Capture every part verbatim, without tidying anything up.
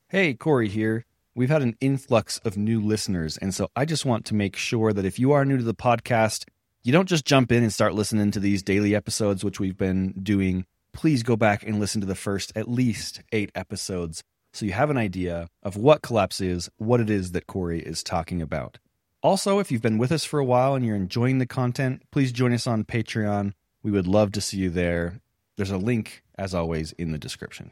Hey, Corey here. We've had an influx of new listeners, and so I just want to make sure that if you are new to the podcast, you don't just jump in and start listening to these daily episodes, which we've been doing. Please go back and listen to the first at least eight episodes so you have an idea of what Collapse is, what it is that Corey is talking about. Also, if you've been with us for a while and you're enjoying the content, please join us on Patreon. We would love to see you there. There's a link, as always, in the description.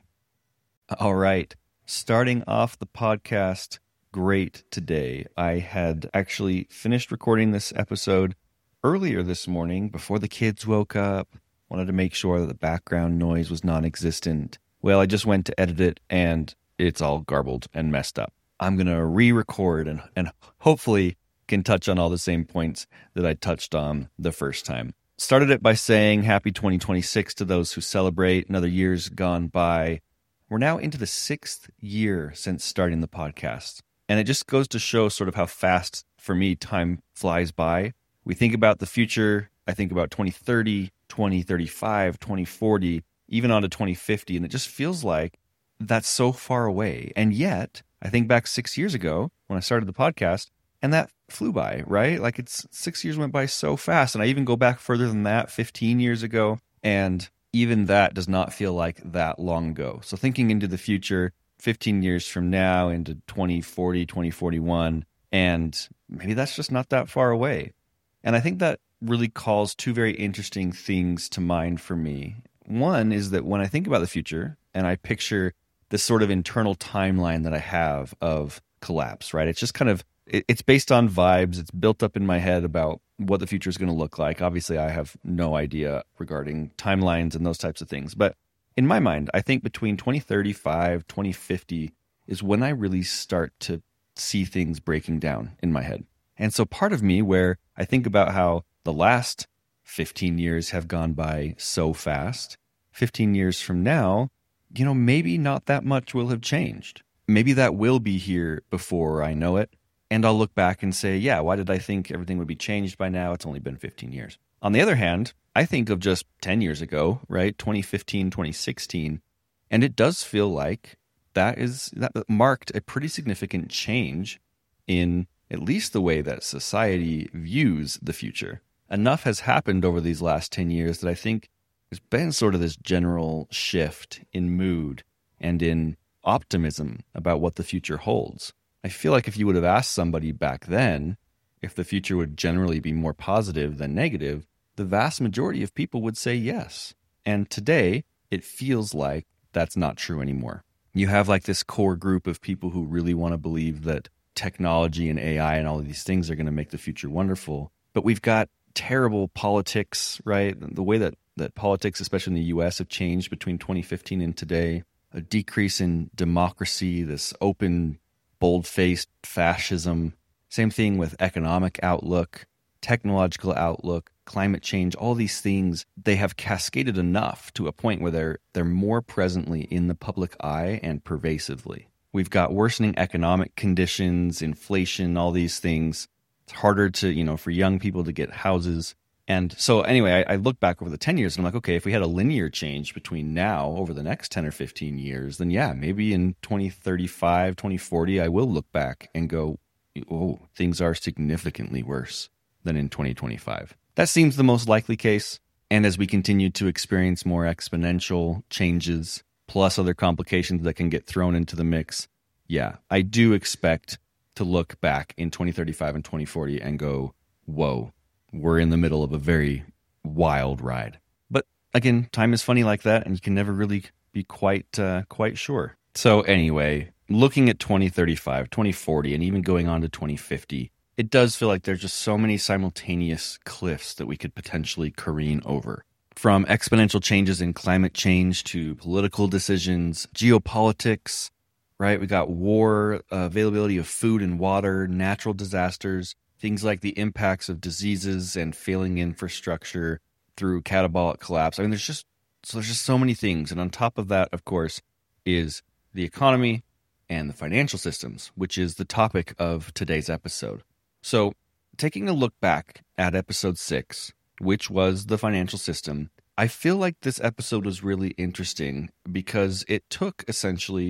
All right. Starting off the podcast great today. I had actually finished recording this episode earlier this morning before the kids woke up. Wanted to make sure that the background noise was non-existent. Well, I just went to edit it and it's all garbled and messed up. I'm going to re-record and, and hopefully can touch on all the same points that I touched on the first time. Started it by saying happy twenty twenty-six to those who celebrate. Another year's gone by. We're now into the sixth year since starting the podcast. And it just goes to show sort of how fast, for me, time flies by. We think about the future. I think about twenty thirty, twenty thirty-five, twenty forty, even on to twenty fifty. And it just feels like that's so far away. And yet, I think back six years ago when I started the podcast, and that flew by, right? Like it's six years went by so fast. And I even go back further than that, fifteen years ago. And even that does not feel like that long ago. So thinking into the future, fifteen years from now into twenty forty, twenty forty-one, and maybe that's just not that far away. And I think that really calls two very interesting things to mind for me. One is that when I think about the future and I picture this sort of internal timeline that I have of Collapse, right? It's just kind of, it's based on vibes. It's built up in my head about what the future is going to look like. Obviously, I have no idea regarding timelines and those types of things. But in my mind, I think between twenty thirty-five, twenty fifty is when I really start to see things breaking down in my head. And so part of me where I think about how the last fifteen years have gone by so fast, fifteen years from now, you know, maybe not that much will have changed. Maybe that will be here before I know it. And I'll look back and say, yeah, why did I think everything would be changed by now? It's only been fifteen years. On the other hand, I think of just ten years ago, right? twenty fifteen, twenty sixteen. And it does feel like that is that marked a pretty significant change in at least the way that society views the future. Enough has happened over these last ten years that I think there's been sort of this general shift in mood and in optimism about what the future holds. I feel like if you would have asked somebody back then if the future would generally be more positive than negative, the vast majority of people would say yes. And today, it feels like that's not true anymore. You have like this core group of people who really want to believe that technology and A I and all of these things are going to make the future wonderful. But we've got terrible politics, right? The way that, that politics, especially in the U S, have changed between twenty fifteen and today. A decrease in democracy, this open, bold-faced fascism. Same thing with economic outlook, technological outlook, climate change, all these things, they have cascaded enough to a point where they're they're more presently in the public eye and pervasively. We've got worsening economic conditions, inflation, all these things. It's harder to, you know, for young people to get houses. And so anyway, I, I look back over the ten years and I'm like, okay, if we had a linear change between now over the next ten or fifteen years, then yeah, maybe in twenty thirty-five, twenty forty, I will look back and go, oh, things are significantly worse than in twenty twenty-five. That seems the most likely case. And as we continue to experience more exponential changes, plus other complications that can get thrown into the mix, yeah, I do expect to look back in twenty thirty-five and twenty forty and go, whoa, we're in the middle of a very wild ride. But again, time is funny like that, and you can never really be quite uh, quite sure. So anyway, looking at twenty thirty-five, twenty forty, and even going on to twenty fifty, it does feel like there's just so many simultaneous cliffs that we could potentially careen over. From exponential changes in climate change to political decisions, geopolitics, right? We got war, uh, availability of food and water, natural disasters, things like the impacts of diseases and failing infrastructure through catabolic collapse. I mean, there's just so there's just so many things. And on top of that, of course, is the economy and the financial systems, which is the topic of today's episode. So taking a look back at episode six, which was the financial system, I feel like this episode was really interesting because it took essentially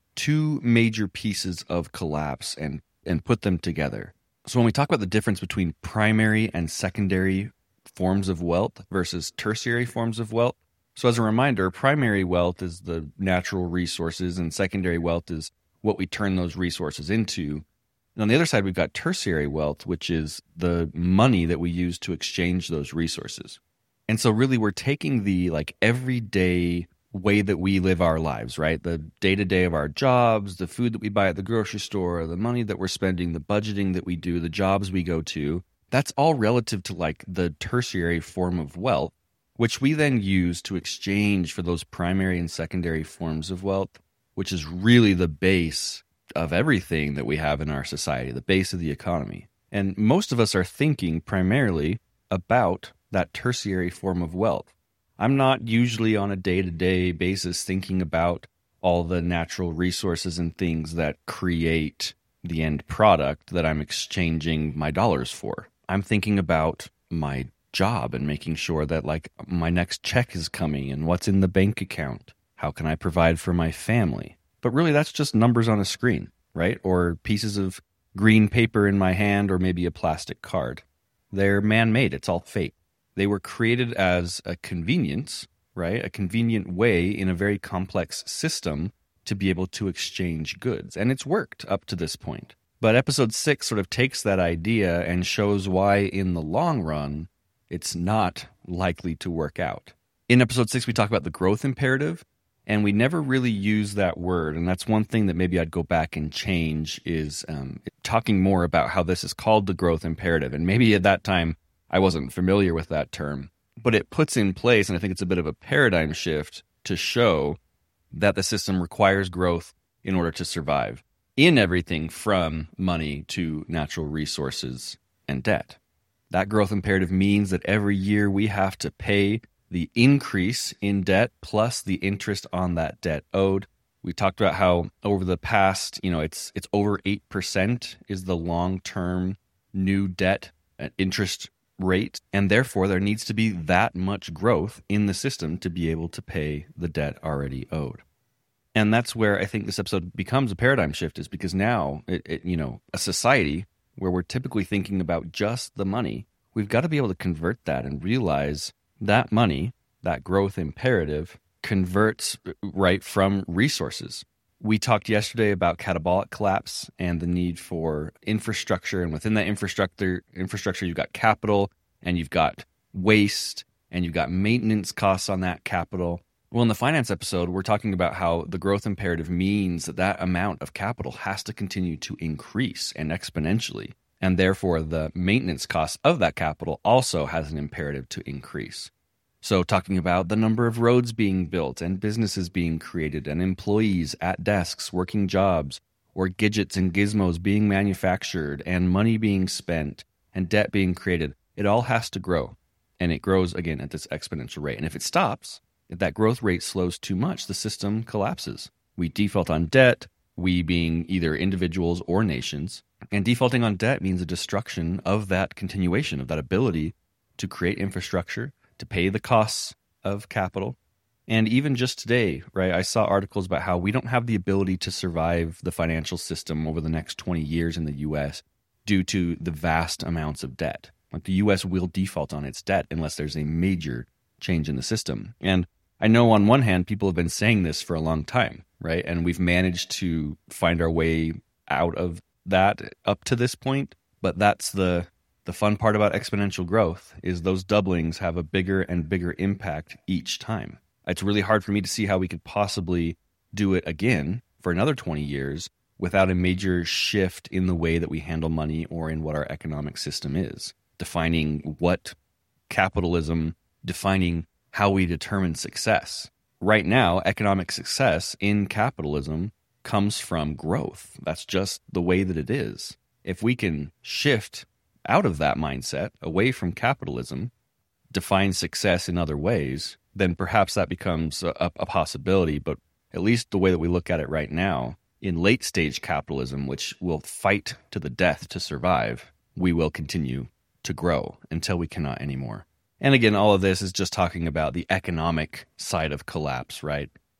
two major pieces of collapse and, and put them together. So when we talk about the difference between primary and secondary forms of wealth versus tertiary forms of wealth, so as a reminder, primary wealth is the natural resources and secondary wealth is what we turn those resources into. And on the other side, we've got tertiary wealth, which is the money that we use to exchange those resources. And so really we're taking the like everyday way that we live our lives, right? The day-to-day of our jobs, the food that we buy at the grocery store, the money that we're spending, the budgeting that we do, the jobs we go to, that's all relative to like the tertiary form of wealth, which we then use to exchange for those primary and secondary forms of wealth, which is really the base of everything that we have in our society, the base of the economy. And most of us are thinking primarily about that tertiary form of wealth. I'm not usually on a day-to-day basis thinking about all the natural resources and things that create the end product that I'm exchanging my dollars for. I'm thinking about my job and making sure that like my next check is coming and what's in the bank account. How can I provide for my family? But really that's just numbers on a screen, right? Or pieces of green paper in my hand or maybe a plastic card. They're man-made. It's all fake. They were created as a convenience, right? A convenient way in a very complex system to be able to exchange goods. And it's worked up to this point. But episode six sort of takes that idea and shows why in the long run, it's not likely to work out. In episode six, we talk about the growth imperative, and we never really use that word. And that's one thing that maybe I'd go back and change is um, talking more about how this is called the growth imperative. And maybe at that time, I wasn't familiar with that term, but it puts in place, and I think it's a bit of a paradigm shift to show that the system requires growth in order to survive in everything from money to natural resources and debt. That growth imperative means that every year we have to pay the increase in debt plus the interest on that debt owed. We talked about how over the past, you know, it's it's over eight percent is the long-term new debt interest rate, and therefore there needs to be that much growth in the system to be able to pay the debt already owed. And that's where I think this episode becomes a paradigm shift, is because now, it, it, you know, a society where we're typically thinking about just the money, we've got to be able to convert that and realize that money, that growth imperative, converts right from resources. We talked yesterday about catabolic collapse and the need for infrastructure. And within that infrastructure, infrastructure, you've got capital and you've got waste and you've got maintenance costs on that capital. Well, in the finance episode, we're talking about how the growth imperative means that that amount of capital has to continue to increase and exponentially. And therefore, the maintenance cost of that capital also has an imperative to increase. So talking about the number of roads being built and businesses being created and employees at desks working jobs, or gadgets and gizmos being manufactured and money being spent and debt being created, it all has to grow. And it grows, again, at this exponential rate. And if it stops, if that growth rate slows too much, the system collapses. We default on debt, we being either individuals or nations. And defaulting on debt means a destruction of that continuation, of that ability to create infrastructure, to pay the costs of capital. And even just today, right, I saw articles about how we don't have the ability to survive the financial system over the next twenty years in the U S due to the vast amounts of debt. Like the U S will default on its debt unless there's a major change in the system. And I know on one hand, people have been saying this for a long time, right? And we've managed to find our way out of that up to this point. But that's the The fun part about exponential growth is those doublings have a bigger and bigger impact each time. It's really hard for me to see how we could possibly do it again for another twenty years without a major shift in the way that we handle money or in what our economic system is. Defining what capitalism, defining how we determine success. Right now, economic success in capitalism comes from growth. That's just the way that it is. If we can shift out of that mindset, away from capitalism, define success in other ways, then perhaps that becomes a, a possibility. But at least the way that we look at it right now, in late stage capitalism, which will fight to the death to survive, we will continue to grow until we cannot anymore. And again, all of this is just talking about the economic side of collapse, right?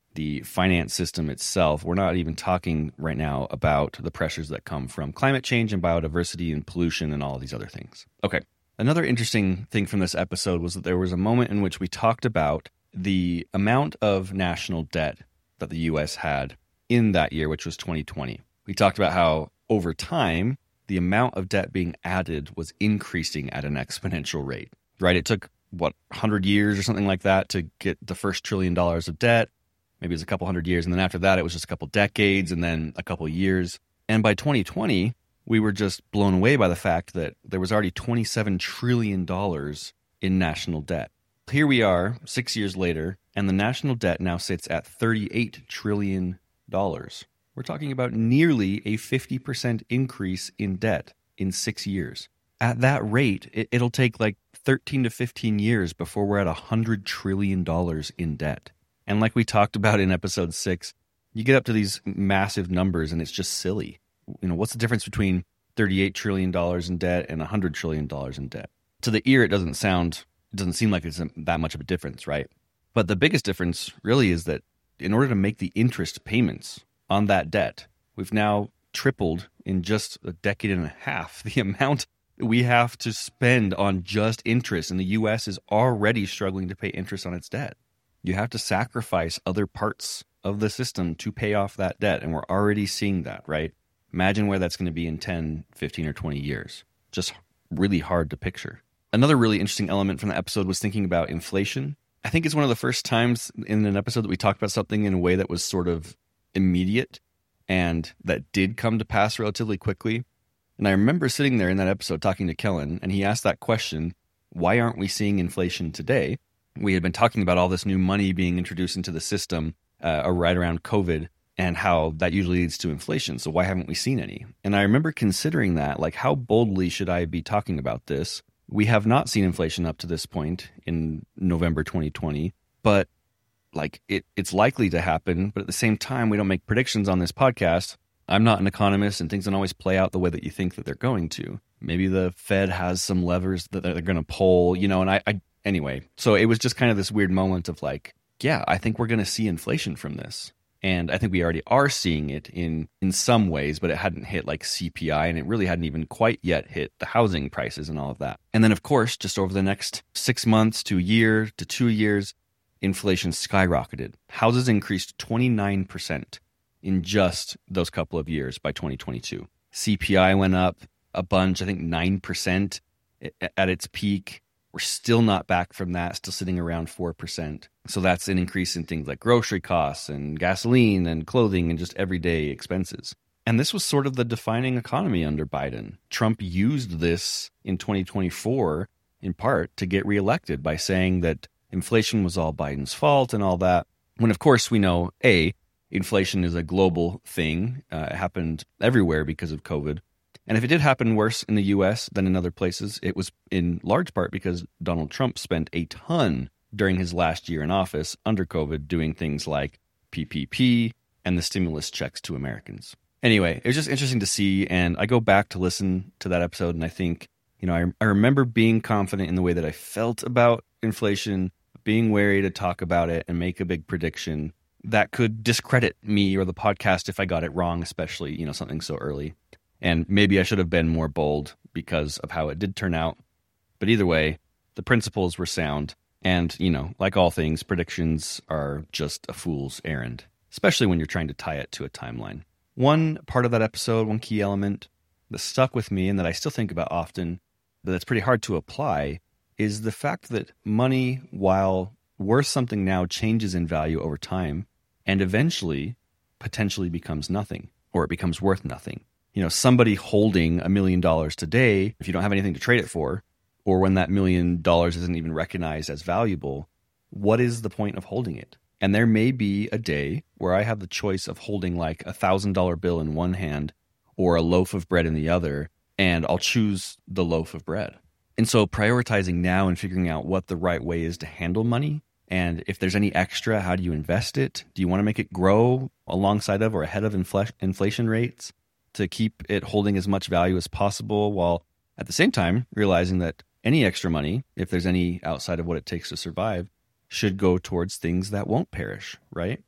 the finance system itself. We're not even talking right now about the pressures that come from climate change and biodiversity and pollution and all of these other things. Okay. Another interesting thing from this episode was that there was a moment in which we talked about the amount of national debt that the U S had in that year, which was twenty twenty. We talked about how over time, the amount of debt being added was increasing at an exponential rate, right? It took, what, one hundred years or something like that to get the first trillion dollars of debt. Maybe it was a couple hundred years. And then after that, it was just a couple decades and then a couple years. And by twenty twenty, we were just blown away by the fact that there was already twenty-seven trillion dollars in national debt. Here we are, six years later, and the national debt now sits at thirty-eight trillion dollars. We're talking about nearly a fifty percent increase in debt in six years. At that rate, it, it'll take like thirteen to fifteen years before we're at one hundred trillion dollars in debt. And like we talked about in episode six, you get up to these massive numbers and it's just silly. You know, what's the difference between thirty-eight trillion dollars in debt and one hundred trillion dollars in debt? To the ear, it doesn't sound, it doesn't seem like it's that much of a difference, right? But the biggest difference really is that in order to make the interest payments on that debt, we've now tripled in just a decade and a half the amount we have to spend on just interest. And the U S is already struggling to pay interest on its debt. You have to sacrifice other parts of the system to pay off that debt. And we're already seeing that, right? Imagine where that's going to be in ten, fifteen, or twenty years. Just really hard to picture. Another really interesting element from the episode was thinking about inflation. I think it's one of the first times in an episode that we talked about something in a way that was sort of immediate and that did come to pass relatively quickly. And I remember sitting there in that episode talking to Kellen, and he asked that question, why aren't we seeing inflation today? We had been talking about all this new money being introduced into the system uh, right around COVID and how that usually leads to inflation. So why haven't we seen any? And I remember considering that, like, how boldly should I be talking about this? We have not seen inflation up to this point in November twenty twenty, but like it, it's likely to happen. But at the same time, we don't make predictions on this podcast. I'm not an economist, and things don't always play out the way that you think that they're going to. Maybe the Fed has some levers that they're going to pull, you know, and I, I anyway. So it was just kind of this weird moment of like, yeah, I think we're going to see inflation from this. And I think we already are seeing it in, in some ways, but it hadn't hit like C P I, and it really hadn't even quite yet hit the housing prices and all of that. And then, of course, just over the next six months to a year to two years, inflation skyrocketed. Houses increased twenty-nine percent in just those couple of years by twenty twenty-two. C P I went up a bunch, I think nine percent at its peak. We're still not back from that, still sitting around four percent. So that's an increase in things like grocery costs and gasoline and clothing and just everyday expenses. And this was sort of the defining economy under Biden. Trump used this in twenty twenty-four in part to get reelected by saying that inflation was all Biden's fault and all that. When, of course, we know, A, inflation is a global thing. Uh, it happened everywhere because of COVID. And if it did happen worse in the U S than in other places, it was in large part because Donald Trump spent a ton during his last year in office under COVID doing things like P P P and the stimulus checks to Americans. Anyway, it was just interesting to see. And I go back to listen to that episode, and I think, you know, I, I remember being confident in the way that I felt about inflation, being wary to talk about it and make a big prediction that could discredit me or the podcast if I got it wrong, especially, you know, something so early. And maybe I should have been more bold because of how it did turn out. But either way, the principles were sound. And, you know, like all things, predictions are just a fool's errand, especially when you're trying to tie it to a timeline. One part of that episode, one key element that stuck with me and that I still think about often, but that's pretty hard to apply, is the fact that money, while worth something now, changes in value over time and eventually potentially becomes nothing, or it becomes worth nothing. You know, somebody holding a million dollars today, if you don't have anything to trade it for, or when that million dollars isn't even recognized as valuable, what is the point of holding it? And there may be a day where I have the choice of holding like a thousand dollar bill in one hand or a loaf of bread in the other, and I'll choose the loaf of bread. And so prioritizing now and figuring out what the right way is to handle money, and if there's any extra, how do you invest it? Do you want to make it grow alongside of or ahead of infl- inflation rates to keep it holding as much value as possible, while at the same time realizing that any extra money, if there's any outside of what it takes to survive, should go towards things that won't perish, right?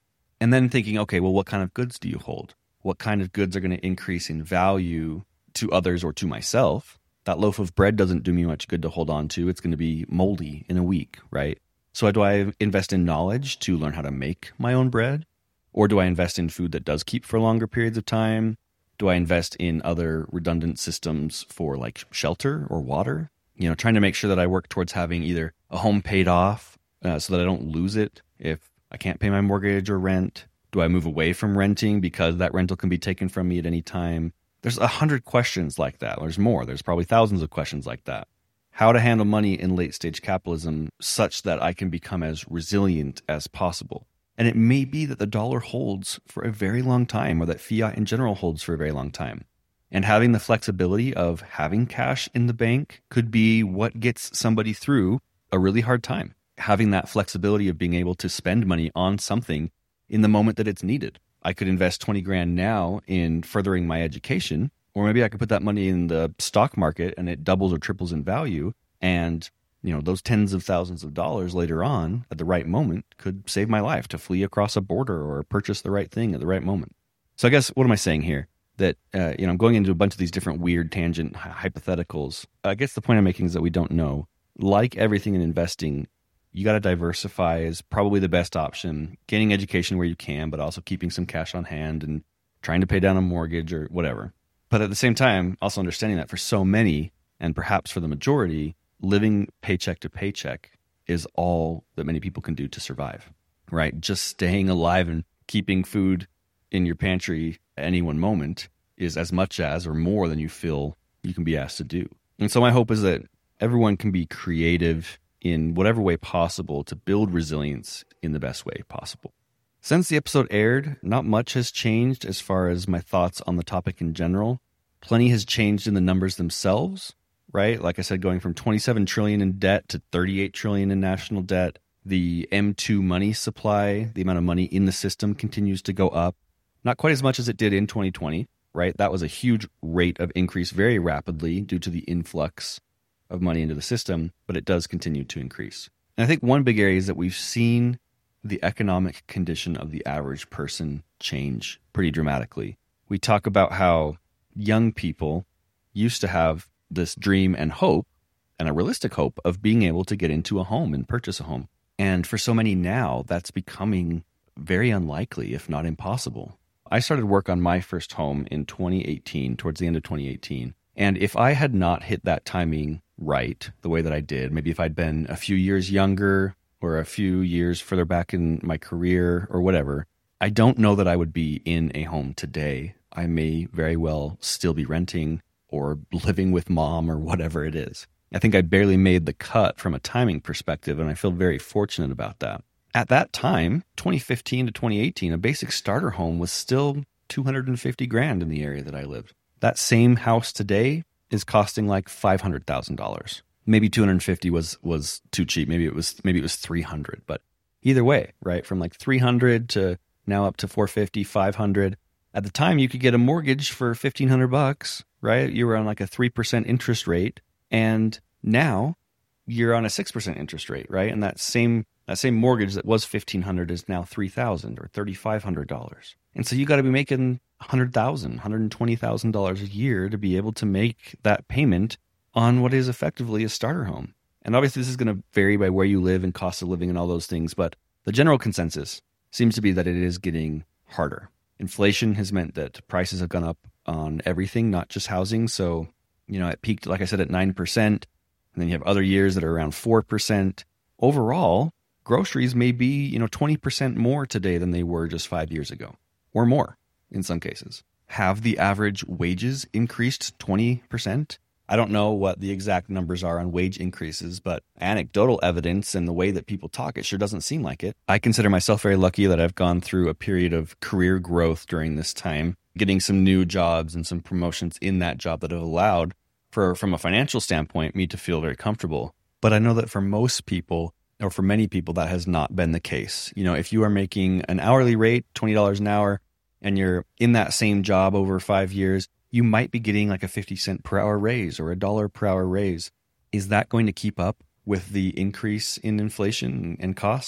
And then thinking, okay, well, what kind of goods do you hold? What kind of goods are going to increase in value to others or to myself? That loaf of bread doesn't do me much good to hold on to. It's going to be moldy in a week, right? So do I invest in knowledge to learn how to make my own bread? Or do I invest in food that does keep for longer periods of time? Do I invest in other redundant systems for like shelter or water? You know, trying to make sure that I work towards having either a home paid off uh, so that I don't lose it if I can't pay my mortgage or rent. Do I move away from renting because that rental can be taken from me at any time? There's a hundred questions like that. There's more. There's probably thousands of questions like that. How to handle money in late stage capitalism such that I can become as resilient as possible. And it may be that the dollar holds for a very long time, or that fiat in general holds for a very long time. And having the flexibility of having cash in the bank could be what gets somebody through a really hard time. Having that flexibility of being able to spend money on something in the moment that it's needed. I could invest twenty grand now in furthering my education, or maybe I could put that money in the stock market and it doubles or triples in value. And, you know, those tens of thousands of dollars later on at the right moment could save my life to flee across a border or purchase the right thing at the right moment. So I guess, what am I saying here? That, uh, you know, I'm going into a bunch of these different weird tangent hypotheticals. I guess the point I'm making is that we don't know. Like everything in investing, you got to diversify is probably the best option. Gaining education where you can, but also keeping some cash on hand and trying to pay down a mortgage or whatever. But at the same time, also understanding that for so many, and perhaps for the majority, living paycheck to paycheck is all that many people can do to survive, right? Just staying alive and keeping food in your pantry at any one moment is as much as or more than you feel you can be asked to do. And so my hope is that everyone can be creative in whatever way possible to build resilience in the best way possible. Since the episode aired, not much has changed as far as my thoughts on the topic in general. Plenty has changed in the numbers themselves, right? Like I said, going from twenty-seven trillion dollars in debt to thirty-eight trillion dollars in national debt. The M two money supply, the amount of money in the system, continues to go up. Not quite as much as it did in twenty twenty, right? That was a huge rate of increase very rapidly due to the influx of money into the system, but it does continue to increase. And I think one big area is that we've seen the economic condition of the average person change pretty dramatically. We talk about how young people used to have this dream and hope, and a realistic hope, of being able to get into a home and purchase a home. And for so many now, that's becoming very unlikely, if not impossible. I started work on my first home in twenty eighteen, towards the end of twenty eighteen. And if I had not hit that timing right the way that I did, maybe if I'd been a few years younger or a few years further back in my career or whatever, I don't know that I would be in a home today. I may very well still be renting or living with mom or whatever it is. I think I barely made the cut from a timing perspective, and I feel very fortunate about that. At that time, twenty fifteen to twenty eighteen, a basic starter home was still two hundred fifty grand in the area that I lived. That same house today is costing like five hundred thousand dollars. Maybe two hundred fifty was was too cheap. Maybe it was maybe it was three hundred. But either way, right, from like three hundred to now up to four fifty, five hundred. At the time, you could get a mortgage for fifteen hundred bucks, right? You were on like a three percent interest rate, and now you're on a six percent interest rate, right? And that same that same mortgage that was fifteen hundred is now three thousand or thirty-five hundred dollars. And so you got to be making one hundred thousand dollars, one hundred twenty thousand dollars a year to be able to make that payment on what is effectively a starter home. And obviously this is going to vary by where you live and cost of living and all those things, but the general consensus seems to be that it is getting harder. Inflation has meant that prices have gone up on everything, not just housing. So, you know, it peaked, like I said, at nine percent, and then you have other years that are around four percent. Overall, groceries may be, you know, twenty percent more today than they were just five years ago, or more in some cases. Have the average wages increased twenty percent? I don't know what the exact numbers are on wage increases, but anecdotal evidence and the way that people talk, it sure doesn't seem like it. I consider myself very lucky that I've gone through a period of career growth during this time, getting some new jobs and some promotions in that job that have allowed for, from a financial standpoint, me to feel very comfortable. But I know that for most people, or for many people, that has not been the case. You know, if you are making an hourly rate, twenty dollars an hour, and you're in that same job over five years, you might be getting like a fifty cent per hour raise or a dollar per hour raise. Is that going to keep up with the increase in inflation and cost?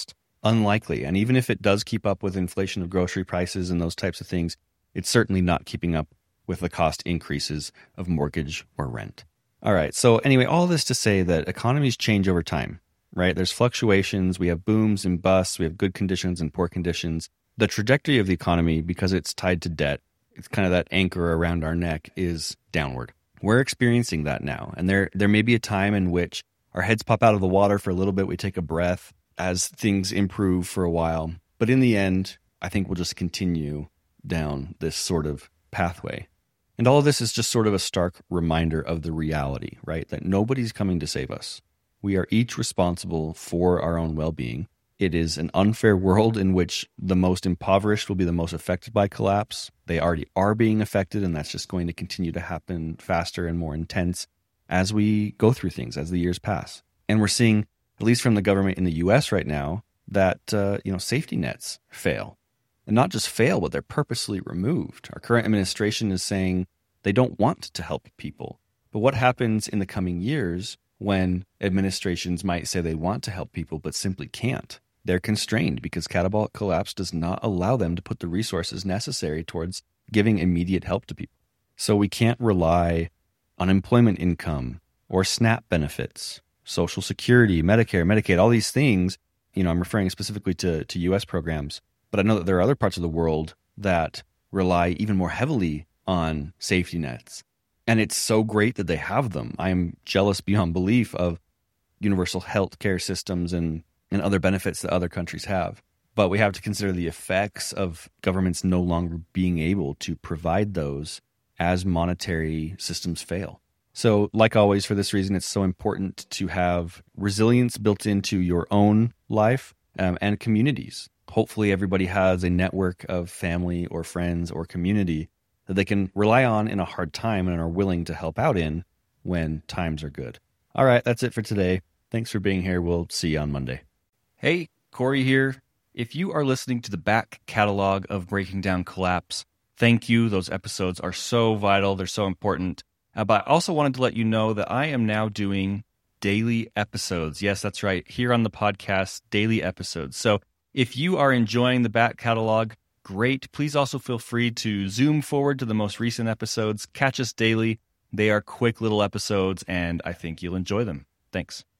unlikely. And even if it does keep up with inflation of grocery prices and those types of things, it's certainly not keeping up with the cost increases of mortgage or rent. All right. So anyway, all this to say that economies change over time, right? There's fluctuations. We have booms and busts. We have good conditions and poor conditions. The trajectory of the economy, because it's tied to debt, it's kind of that anchor around our neck, is downward. We're experiencing that now. And there, there may be a time in which our heads pop out of the water for a little bit. We take a breath as things improve for a while. But in the end, I think we'll just continue down this sort of pathway. And all of this is just sort of a stark reminder of the reality, right? That nobody's coming to save us. We are each responsible for our own well-being. It is an unfair world in which the most impoverished will be the most affected by collapse. They already are being affected, and that's just going to continue to happen faster and more intense as we go through things, as the years pass. And we're seeing, at least from the government in the U S right now, that uh, you know safety nets fail. And not just fail, but they're purposely removed. Our current administration is saying they don't want to help people. But what happens in the coming years when administrations might say they want to help people but simply can't? They're constrained because catabolic collapse does not allow them to put the resources necessary towards giving immediate help to people. So we can't rely on unemployment income or SNAP benefits, Social Security, Medicare, Medicaid, all these things. You know, I'm referring specifically to, to U S programs. But I know that there are other parts of the world that rely even more heavily on safety nets. And it's so great that they have them. I am jealous beyond belief of universal health care systems and, and other benefits that other countries have. But we have to consider the effects of governments no longer being able to provide those as monetary systems fail. So like always, for this reason, it's so important to have resilience built into your own life um, and communities. Hopefully everybody has a network of family or friends or community that they can rely on in a hard time and are willing to help out in when times are good. All right, that's it for today. Thanks for being here. We'll see you on Monday. Hey, Corey here. If you are listening to the back catalog of Breaking Down Collapse, thank you. Those episodes are so vital. They're so important. Uh, but I also wanted to let you know that I am now doing daily episodes. Yes, that's right. Here on the podcast, daily episodes. So if you are enjoying the back catalog, great. Please also feel free to zoom forward to the most recent episodes. Catch us daily. They are quick little episodes, and I think you'll enjoy them. Thanks.